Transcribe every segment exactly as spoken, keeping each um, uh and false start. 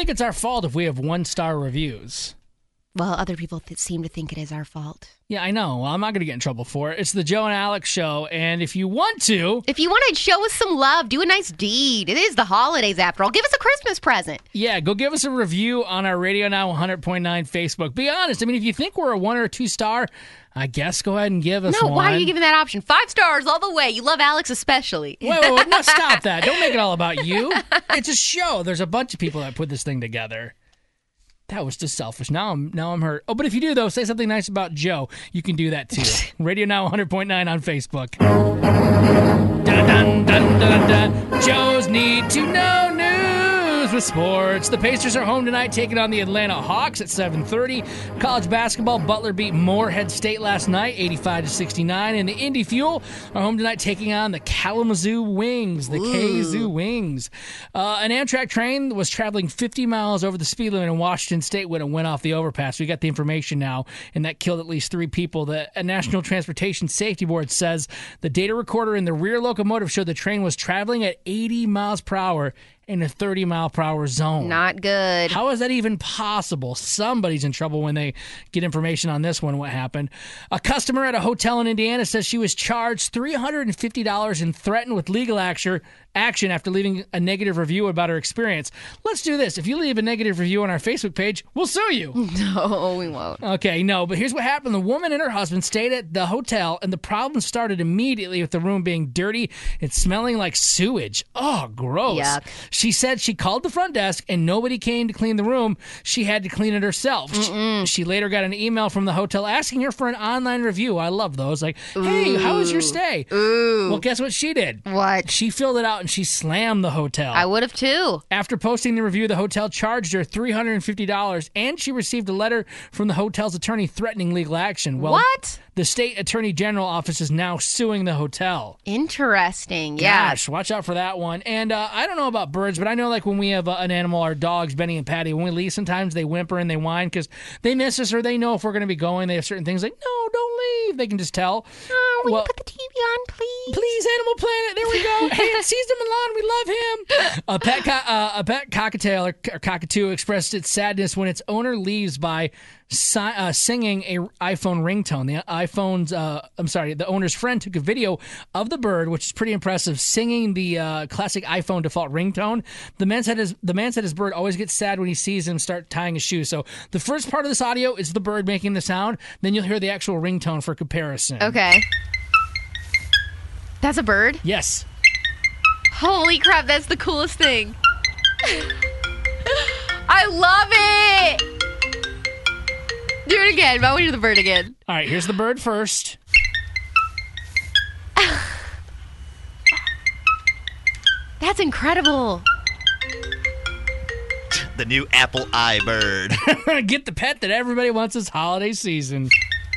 think it's our fault if we have one-star reviews. Well, other people th- seem to think it is our fault. Yeah, I know. Well, I'm not going to get in trouble for it. It's the Joe and Alex Show, and if you want to... If you want to show us some love, do a nice deed. It is the holidays, after all. Give us a Christmas present. Yeah, go give us a review on our Radio Now one hundred point nine Facebook. Be honest. I mean, if you think we're a one or two star, I guess go ahead and give us no, one. No, why are you giving that option? Five stars all the way. You love Alex especially. Wait, wait, wait. No, stop that. Don't make it all about you. It's a show. There's a bunch of people that put this thing together. That was just selfish. Now I'm now I'm hurt. Oh, but if you do, though, say something nice about Joe. You can do that, too. Radio Now one hundred point nine on Facebook. Dun, dun, dun, dun, dun. Joe's Need to Know News with sports. The Pacers are home tonight taking on the Atlanta Hawks at seven thirty. College basketball, Butler beat Morehead State last night, eighty-five to sixty-nine. And the Indy Fuel are home tonight taking on the Kalamazoo Wings, the K-Zoo Wings. Uh, an Amtrak train was traveling fifty miles over the speed limit in Washington State when it went off the overpass. We got the information now, and that killed at least three people. The National Transportation Safety Board says the data recorder in the rear locomotive showed the train was traveling at eighty miles per hour in a thirty mile per hour zone. Not good. How is that even possible? Somebody's in trouble when they get information on this one, what happened. A customer at a hotel in Indiana says she was charged three hundred fifty dollars and threatened with legal action action after leaving a negative review about her experience. Let's do this. If you leave a negative review on our Facebook page, we'll sue you. No, we won't. Okay, no, but here's what happened. The woman and her husband stayed at the hotel, and the problem started immediately with the room being dirty and smelling like sewage. Oh, gross. Yuck. She said she called the front desk, and nobody came to clean the room. She had to clean it herself. Mm-mm. She later got an email from the hotel asking her for an online review. I love those. Like, hey, Ooh. how was your stay? Ooh. Well, guess what she did? What? She filled it out, and she slammed the hotel. I would have too. After posting the review, the hotel charged her three hundred fifty dollars, and she received a letter from the hotel's attorney threatening legal action. Well, what? The state attorney general office is now suing the hotel. Interesting. Yeah. Gosh, watch out for that one. And uh, I don't know about birds, but I know like when we have uh, an animal, our dogs, Benny and Patty, when we leave, sometimes they whimper and they whine because they miss us or they know if we're going to be going. They have certain things like, no, don't leave. They can just tell. Oh, will well, you put the T V on, please? Please, Animal Planet. There we go. Hey, it's Caesar Milan. We love him. A pet, co- uh, a pet cockatiel or, or cockatoo expressed its sadness when its owner leaves by si- uh, singing a iPhone ringtone. The iPhone's, uh, I'm sorry, the owner's friend took a video of the bird, which is pretty impressive, singing the uh, classic iPhone default ringtone. The man said his the man said his bird always gets sad when he sees him start tying his shoes. So the first part of this audio is the bird making the sound. Then you'll hear the actual ringtone for comparison. Okay. That's a bird? Yes. Holy crap, that's the coolest thing. I love it! Do it again. I want to do the bird again. All right, here's the bird first. That's incredible. The new Apple iBird. Get the pet that everybody wants this holiday season.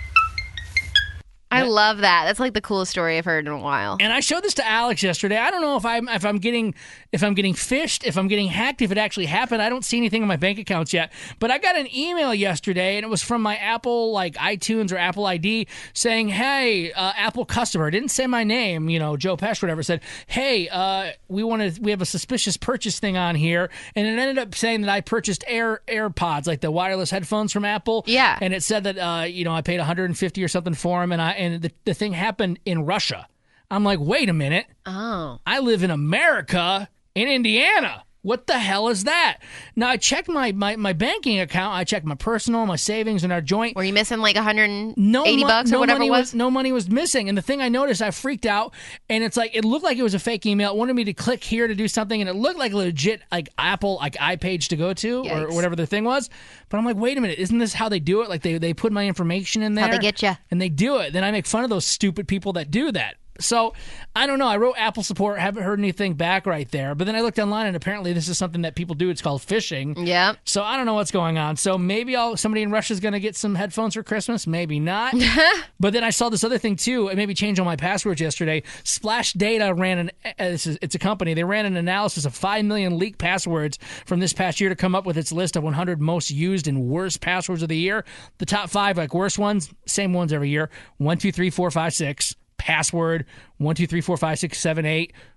I love that. That's like the coolest story I've heard in a while. And I showed this to Alex yesterday. I don't know if I'm if I'm getting if I'm getting fished, if I'm getting hacked, if it actually happened. I don't see anything in my bank accounts yet. But I got an email yesterday, and it was from my Apple like iTunes or Apple I D saying, "Hey, uh, Apple customer." It didn't say my name, you know, Joe Pesh, whatever. It said, "Hey, uh, we want to we have a suspicious purchase thing on here," and it ended up saying that I purchased Air AirPods, like the wireless headphones from Apple. Yeah. And it said that uh, you know I paid one hundred fifty or something for them, and I. And the, the thing happened in Russia. I'm like, wait a minute. Oh. I live in America, in Indiana. What the hell is that? Now, I checked my, my, my banking account. I checked my personal, my savings, and our joint. Were you missing like one hundred eighty no mo- bucks or no whatever money it was? No money was missing. And the thing I noticed, I freaked out. And it's like, it looked like it was a fake email. It wanted me to click here to do something. And it looked like a legit like Apple like iPage to go to Yikes. or whatever the thing was. But I'm like, wait a minute. Isn't this how they do it? Like they, they put my information in there. How they get you. And they do it. Then I make fun of those stupid people that do that. So, I don't know. I wrote Apple support, haven't heard anything back right there. But then I looked online, and apparently this is something that people do. It's called phishing. Yeah. So, I don't know what's going on. So, maybe I'll, somebody in Russia is going to get some headphones for Christmas. Maybe not. But then I saw this other thing, too. It made me change all my passwords yesterday. Splash Data ran an, uh, this is, it's a company. They ran an analysis of five million leaked passwords from this past year to come up with its list of one hundred most used and worst passwords of the year. The top five, like worst ones, same ones every year. One, two, three, four, five, six. Password, one, two, three, four, five, six, seven, eight.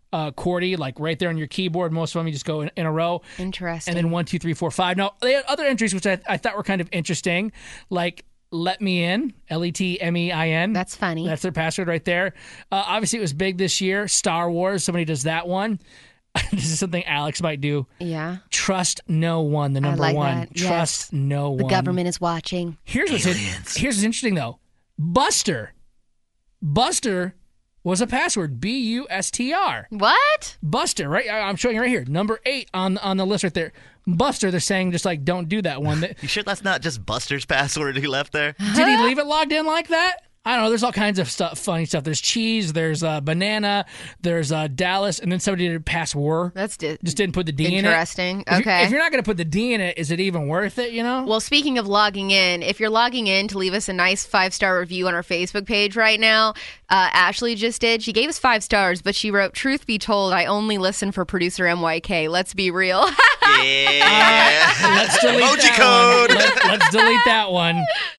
uh, QWERTY, like right there on your keyboard. Most of them you just go in, in a row. Interesting. And then one, two, three, four, five. Now, they had other entries which I, I thought were kind of interesting, like Let Me In, L E T M E I N. That's funny. That's their password right there. Uh, obviously, it was big this year. Star Wars, somebody does that one. This is something Alex might do. Yeah. Trust no one, the number I like one. that. Trust Yes. no The one. government is watching. Here's what's, in, here's what's interesting, though. Buster. Buster was a password. B U S T R. What? Buster, right? I- I'm showing you right here. Number eight on, on the list right there. Buster, they're saying just like, don't do that one. You sure that's not just Buster's password he left there? Did he leave it logged in like that? I don't know. There's all kinds of stuff, funny stuff. There's cheese. There's uh, banana. There's uh, Dallas. And then somebody did pass were. That's di- Just didn't put the D in it. interesting. If you- Okay. If you're not going to put the D in it, is it even worth it, you know? Well, speaking of logging in, if you're logging in to leave us a nice five-star review on our Facebook page right now, uh, Ashley just did. She gave us five stars, but she wrote, "Truth be told, I only listen for producer M Y K. Let's be real." Yeah. Let's delete Emoji that code. one. Let, let's delete that one.